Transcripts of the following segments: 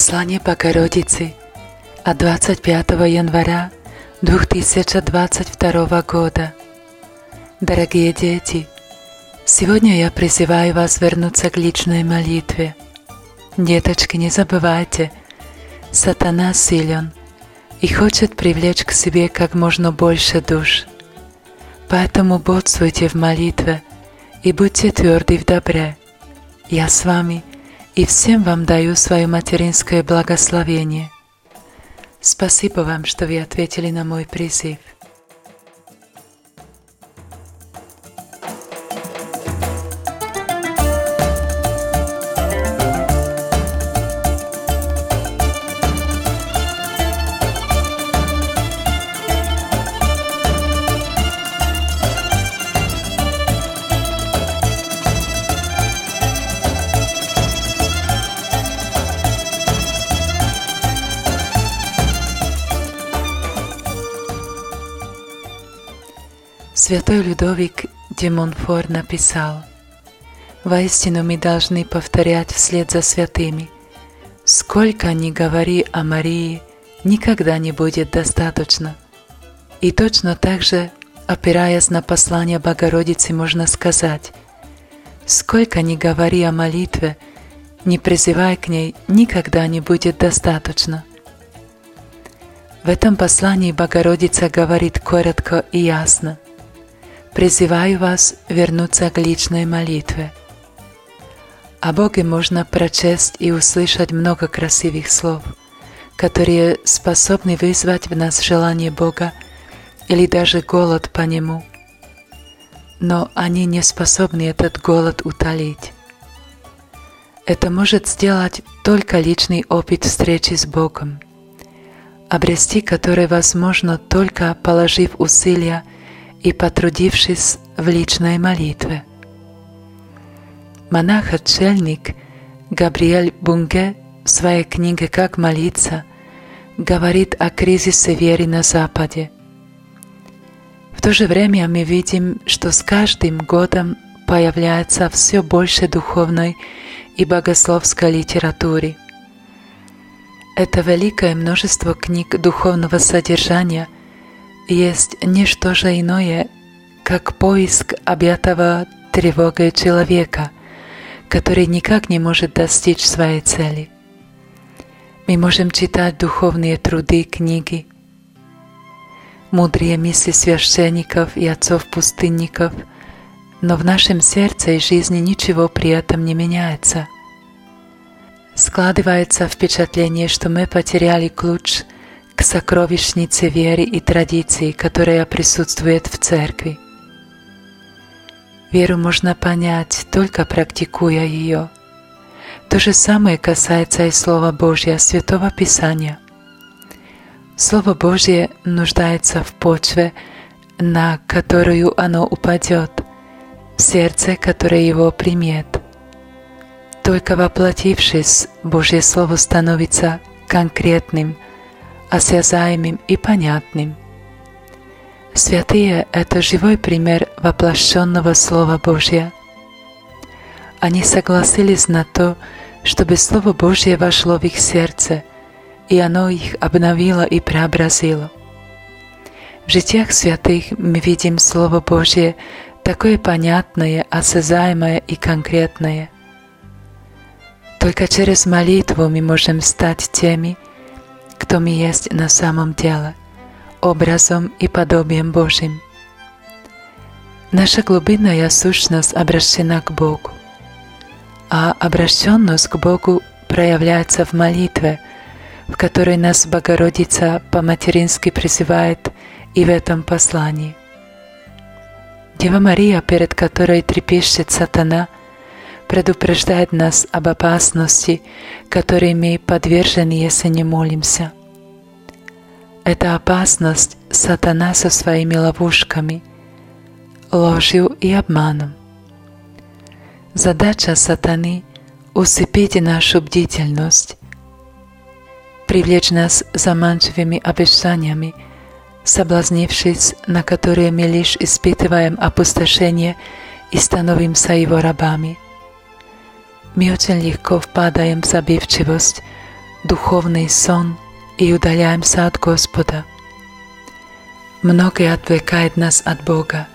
Послание Богородицы от 25 января 2022 года. Дорогие дети, сегодня я призываю вас вернуться к личной молитве. Деточки, не забывайте, сатана силен и хочет привлечь к себе как можно больше душ. Поэтому бодствуйте в молитве и будьте тверды в добре. Я с вами и всем вам даю свое материнское благословение. Спасибо вам, что вы ответили на мой призыв. Святой Людовик де Монфор написал: «Воистину мы должны повторять вслед за святыми: сколько ни говори о Марии, никогда не будет достаточно». И точно так же, опираясь на послание Богородицы, можно сказать: сколько ни говори о молитве, не призывай к ней, никогда не будет достаточно. В этом послании Богородица говорит коротко и ясно: призываю вас вернуться к личной молитве. О Боге можно прочесть и услышать много красивых слов, которые способны вызвать в нас желание Бога или даже голод по Нему. Но они не способны этот голод утолить. Это может сделать только личный опыт встречи с Богом, обрести который возможно только положив усилия и потрудившись в личной молитве. Монах-отшельник Габриэль Бунге в своей книге «Как молиться» говорит о кризисе веры на Западе. В то же время мы видим, что с каждым годом появляется все больше духовной и богословской литературы. Это великое множество книг духовного содержания есть не что же иное, как поиск объятого тревогой человека, который никак не может достичь своей цели. Мы можем читать духовные труды, книги, мудрые мысли священников и отцов-пустынников, но в нашем сердце и жизни ничего при этом не меняется. Складывается впечатление, что мы потеряли ключ к сокровищнице веры и традиций, которая присутствует в Церкви. Веру можно понять, только практикуя ее. То же самое касается и Слова Божьего, Святого Писания. Слово Божье нуждается в почве, на которую оно упадет, в сердце, которое его примет. Только воплотившись, Божье Слово становится конкретным, осязаемым и понятным. Святые — это живой пример воплощенного Слова Божьего. Они согласились на то, чтобы Слово Божье вошло в их сердце, и оно их обновило и преобразило. В житиях святых мы видим Слово Божье такое понятное, осязаемое и конкретное. Только через молитву мы можем стать теми, кто мы есть на самом деле, образом и подобием Божьим. Наша глубинная сущность обращена к Богу, а обращенность к Богу проявляется в молитве, в которой нас Богородица по-матерински призывает и в этом послании. Дева Мария, перед которой трепещет сатана, предупреждает нас об опасности, которой мы подвержены, если не молимся. Это опасность — сатана со своими ловушками, ложью и обманом. Задача сатаны — усыпить нашу бдительность, привлечь нас заманчивыми обещаниями, соблазнившись, на которые мы лишь испытываем опустошение и становимся его рабами. Мы очень легко впадаем в забивчивость, духовный сон и удаляемся от Господа. Многое отвлекает нас от Бога.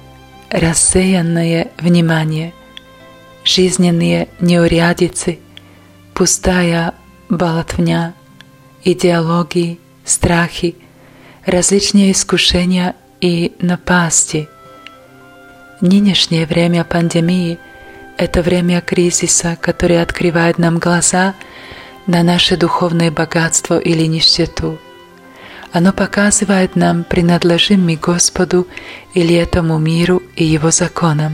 Рассеянное внимание, жизненные неурядицы, пустая болтовня, идеологии, страхи, различные искушения и напасти. Нынешнее время пандемии – это время кризиса, который открывает нам глаза на наше духовное богатство или нищету. Оно показывает нам, принадлежим мы Господу или этому миру и Его законам.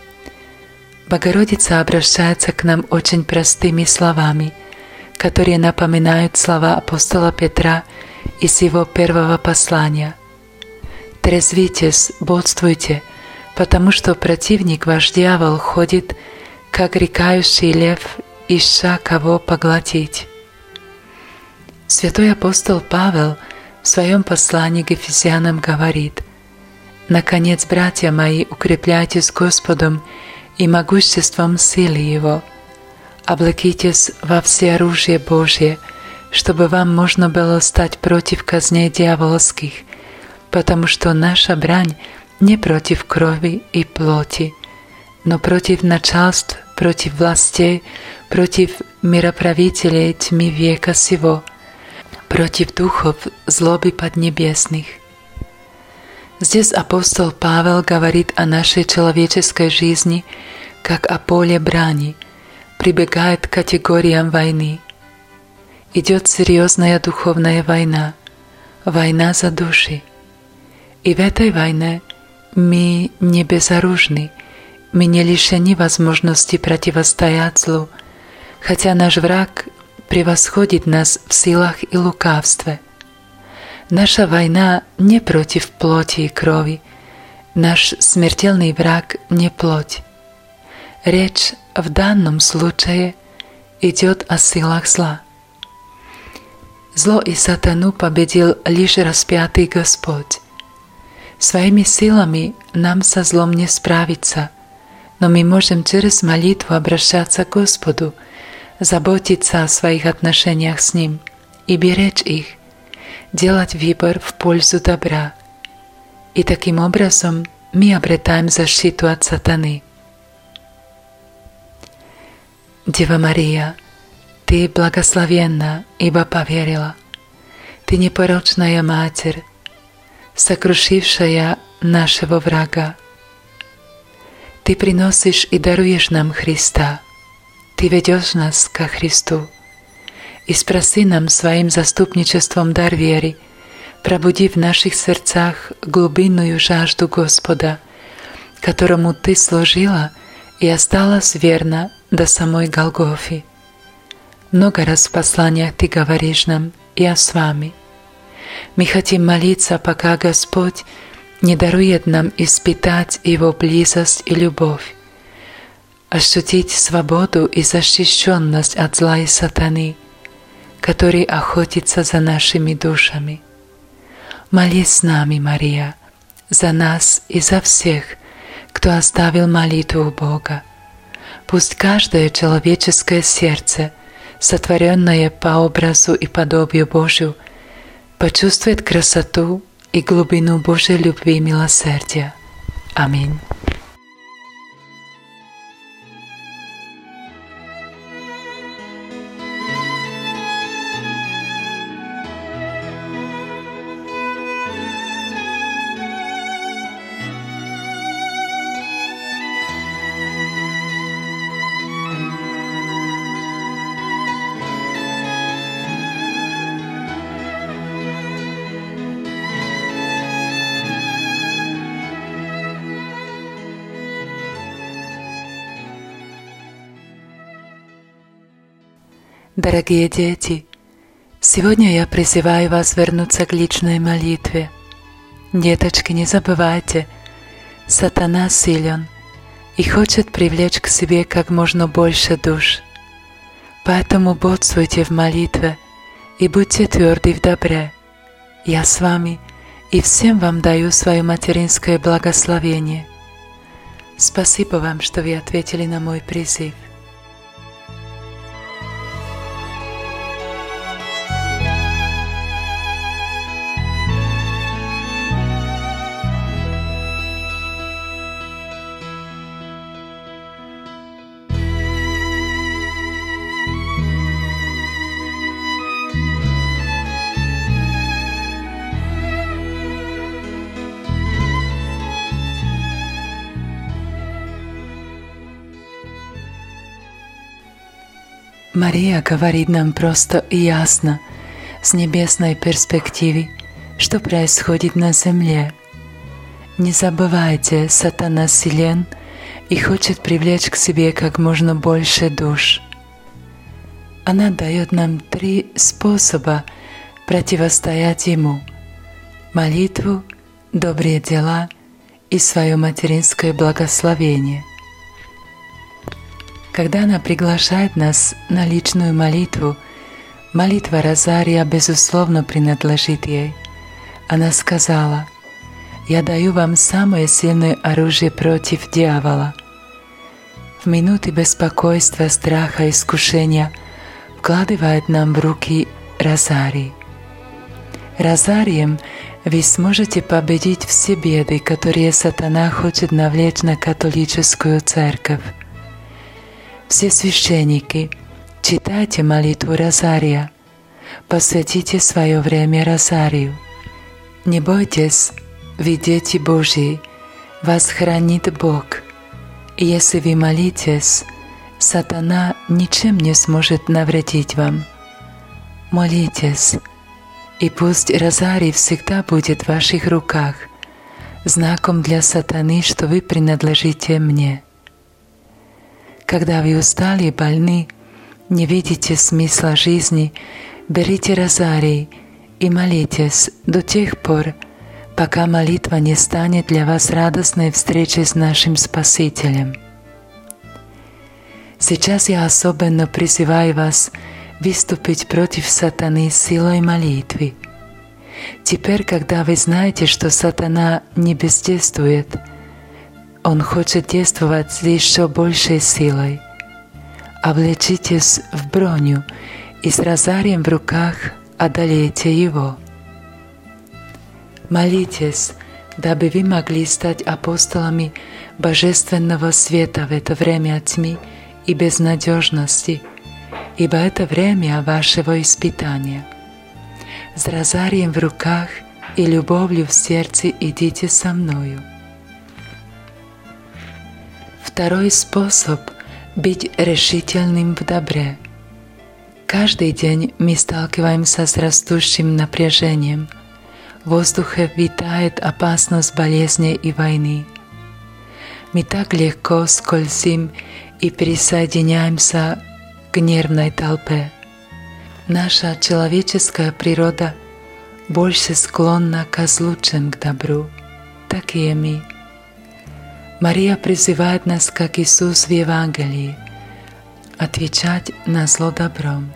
Богородица обращается к нам очень простыми словами, которые напоминают слова апостола Петра из его первого послания. «Трезвитесь, бодствуйте, потому что противник ваш дьявол ходит, как рыкающий лев, ища кого поглотить». Святой апостол Павел в своем послании к Ефесянам говорит: «Наконец, братья мои, укрепляйтесь Господом и могуществом силы Его. Облекитесь во всеоружие Божие, чтобы вам можно было стать против козней дьявольских, потому что наша брань не против крови и плоти, но против начальств, против властей, против мироправителей тьмы века сего, против духов злобы поднебесных». Здесь апостол Павел говорит о нашей человеческой жизни как о поле брани, прибегает к категориям войны. Идет серьезная духовная война, война за души. И в этой войне мы не безоружны, мы не лишены возможности противостоять злу, хотя наш враг превосходит нас в силах и лукавстве. Наша война не против плоти и крови, наш смертельный враг не плоть. Речь в данном случае идет о силах зла. Зло и сатану победил лишь распятый Господь. Своими силами нам со злом не справиться, но мы можем через молитву обращаться к Господу, заботиться о своих отношениях с Ним и беречь их, делать выбор в пользу добра. И таким образом мы обретаем защиту от сатаны. Дева Мария, Ты благословенна, ибо поверила. Ты непорочная Матерь, сокрушившая нашего врага. Ты приносишь и даруешь нам Христа. Ты ведешь нас ко Христу. И спроси нам своим заступничеством дар веры, пробуди в наших сердцах глубинную жажду Господа, которому Ты служила и осталась верна до самой Голгофы. Много раз в посланиях Ты говоришь нам: «Я с вами». Мы хотим молиться, пока Господь не дарует нам испытать Его близость и любовь, ощутить свободу и защищенность от зла и сатаны, который охотится за нашими душами. Молись с нами, Мария, за нас и за всех, кто оставил молитву у Бога. Пусть каждое человеческое сердце, сотворенное по образу и подобию Божию, почувствует красоту и глубину Божьей любви и милосердия. Аминь. Дорогие дети, сегодня я призываю вас вернуться к личной молитве. Деточки, не забывайте, сатана силен и хочет привлечь к себе как можно больше душ. Поэтому бодствуйте в молитве и будьте тверды в добре. Я с вами и всем вам даю свое материнское благословение. Спасибо вам, что вы ответили на мой призыв. Мария говорит нам просто и ясно, с небесной перспективы, что происходит на земле. Не забывайте, сатана силен и хочет привлечь к себе как можно больше душ. Она дает нам 3 способа противостоять ему: молитву, добрые дела и свое материнское благословение. Когда она приглашает нас на личную молитву, молитва Розария безусловно принадлежит ей. Она сказала: «Я даю вам самое сильное оружие против дьявола». В минуты беспокойства, страха, искушения вкладывает нам в руки Розарий. Розарием вы сможете победить все беды, которые сатана хочет навлечь на католическую церковь. Все священники, читайте молитву Розария, посвятите свое время Розарию. Не бойтесь, вы дети Божьи, вас хранит Бог. И если вы молитесь, сатана ничем не сможет навредить вам. Молитесь, и пусть Розарий всегда будет в ваших руках, знаком для сатаны, что вы принадлежите мне. Когда вы устали и больны, не видите смысла жизни, берите Розарий и молитесь до тех пор, пока молитва не станет для вас радостной встречей с нашим Спасителем. Сейчас я особенно призываю вас выступить против сатаны силой молитвы. Теперь, когда вы знаете, что сатана не бездействует, он хочет действовать с еще большей силой. Облечитесь в броню и с розарием в руках одолейте его. Молитесь, дабы вы могли стать апостолами Божественного света в это время тьмы и безнадежности, ибо это время вашего испытания. С розарием в руках и любовью в сердце идите со мною. Второй способ – быть решительным в добре. Каждый день мы сталкиваемся с растущим напряжением. В воздухе витает опасность болезни и войны. Мы так легко скользим и присоединяемся к нервной толпе. Наша человеческая природа больше склонна к злу, чем к добру. Такие мы. Мария призывает нас, как Иисус в Евангелии, отвечать на зло добром.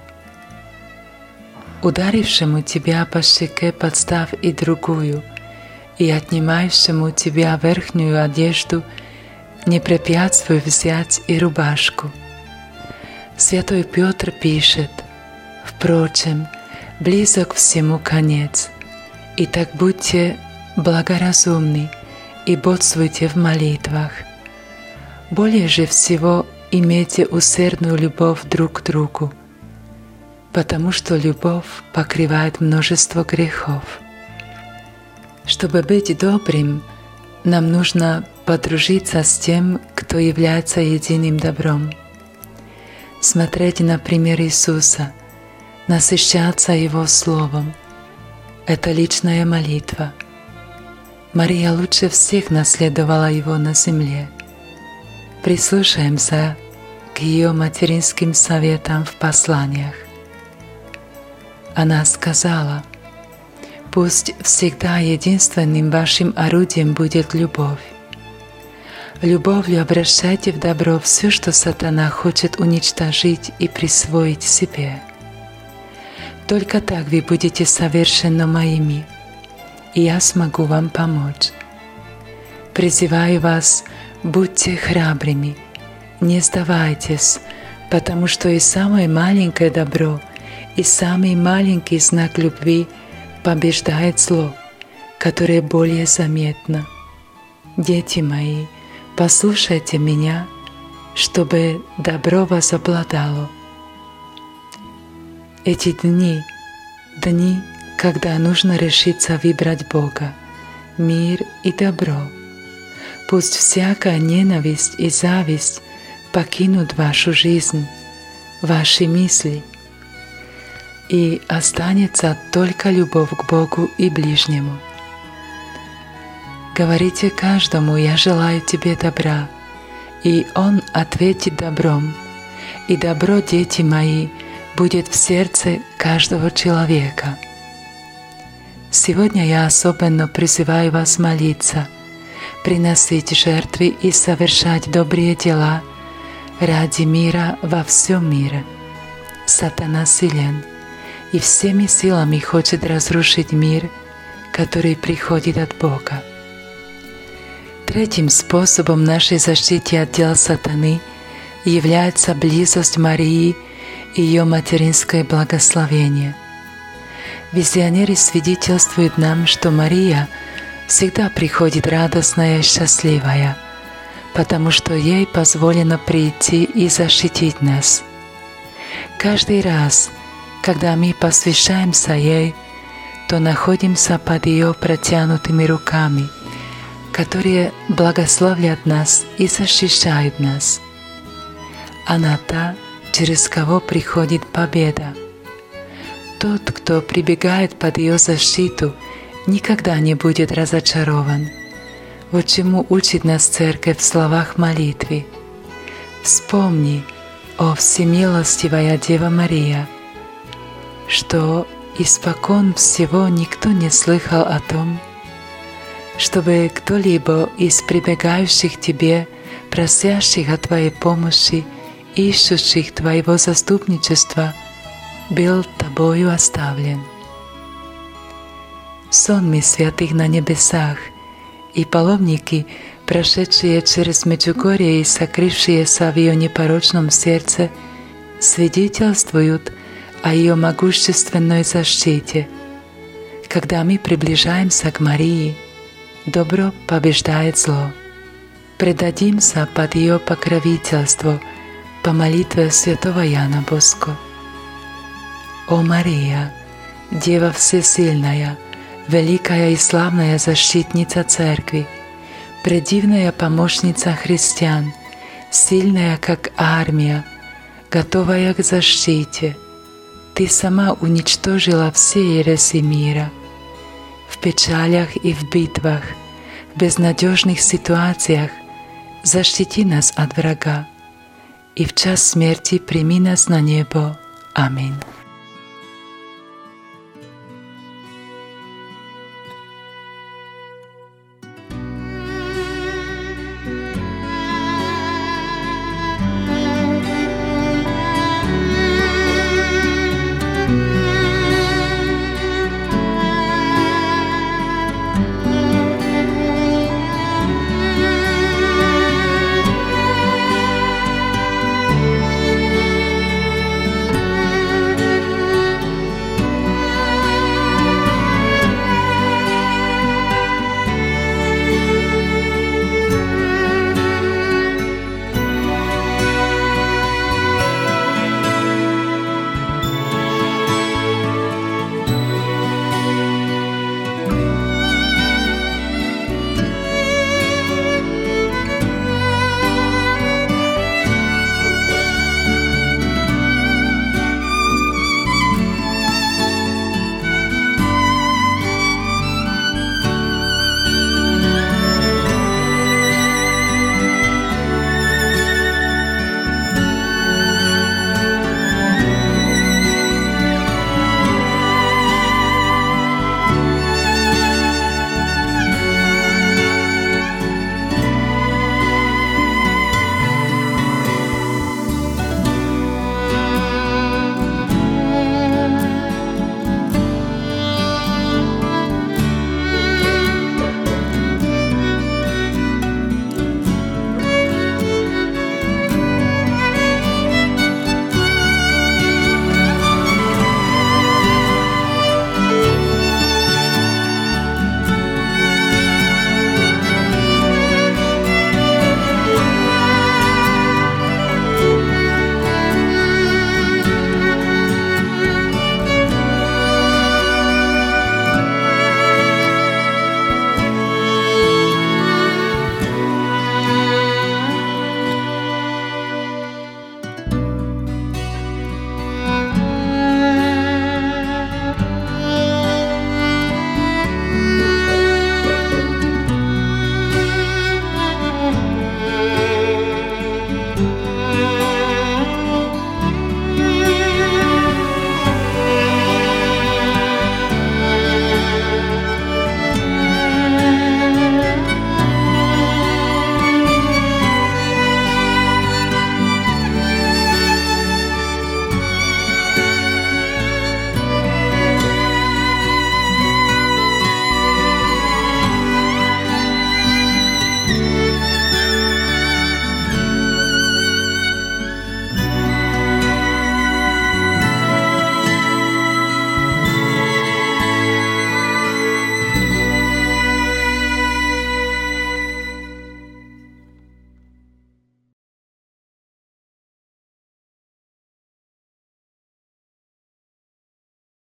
Ударившему тебя по щеке подставь и другую, и отнимающему тебя верхнюю одежду не препятствуй взять и рубашку. Святой Петр пишет: «Впрочем, близок всему конец, и так будьте благоразумны и бодствуйте в молитвах. Более же всего имейте усердную любовь друг к другу, потому что любовь покрывает множество грехов». Чтобы быть добрым, нам нужно подружиться с тем, кто является единым добром. Смотреть на пример Иисуса, насыщаться Его Словом – это личная молитва. Мария лучше всех наследовала Его на земле. Прислушаемся к ее материнским советам в посланиях. Она сказала: «Пусть всегда единственным вашим орудием будет любовь. Любовью обращайте в добро все, что сатана хочет уничтожить и присвоить себе. Только так вы будете совершенно моими, и я смогу вам помочь. Призываю вас, будьте храбрыми, не сдавайтесь, потому что и самое маленькое добро, и самый маленький знак любви побеждает зло, которое более заметно. Дети мои, послушайте меня, чтобы добро вас обладало». Эти дни, когда нужно решиться выбрать Бога, мир и добро. Пусть всякая ненависть и зависть покинут вашу жизнь. ваши мысли, и останется только любовь к Богу и ближнему. Говорите каждому: «Я желаю тебе добра», и он ответит добром, и добро, дети мои, будет в сердце каждого человека. Сегодня я особенно призываю вас молиться, приносить жертвы и совершать добрые дела ради мира во всем мире. Сатана силен и всеми силами хочет разрушить мир, который приходит от Бога. Третьим способом нашей защиты от дел сатаны является близость Марии и ее материнское благословение. Визионеры свидетельствуют нам, что Мария всегда приходит радостная и счастливая, потому что ей позволено прийти и защитить нас. Каждый раз, когда мы посвящаемся ей, то находимся под ее протянутыми руками, которые благословляют нас и защищают нас. Она та, через кого приходит победа. Тот, кто прибегает под ее защиту, никогда не будет разочарован. Вот чему учит нас Церковь в словах молитвы. Вспомни, о всемилостивая Дева Мария, что испокон всего никто не слыхал о том, чтобы кто-либо из прибегающих Тебе, просящих о Твоей помощи, ищущих Твоего заступничества, был Тобою оставлен. Сонмы святых на небесах и паломники, прошедшие через Меджугорье и сокрывшиеся в ее непорочном сердце, свидетельствуют о ее могущественной защите. Когда мы приближаемся к Марии, добро побеждает зло. Предадимся под ее покровительство по молитве святого Яна Боско. О Мария, Дева Всесильная, великая и славная защитница Церкви, предивная помощница христиан, сильная как армия, готовая к защите, Ты сама уничтожила все ереси мира. В печалях и в битвах, в безнадежных ситуациях защити нас от врага, и в час смерти прими нас на небо. Аминь.